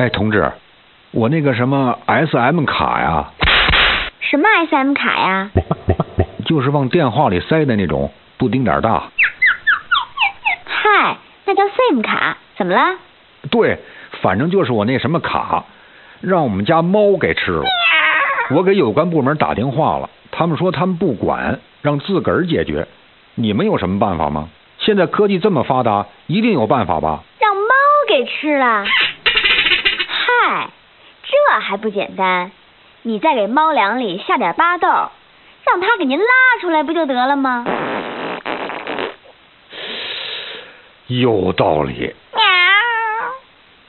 哎，同志，我那个什么 SM 卡呀。 什么 SM 卡呀？ 就是往电话里塞的那种，不丁点大。 嗨，那叫 SIM 卡，怎么了？ 对，反正就是我那什么卡，让我们家猫给吃了。我给有关部门打电话了，他们说他们不管，让自个儿解决。你们有什么办法吗？现在科技这么发达，一定有办法吧？ 让猫给吃了？嗨，这还不简单？你再给猫粮里下点巴豆，让它给您拉出来不就得了吗？ 有道理。 喵。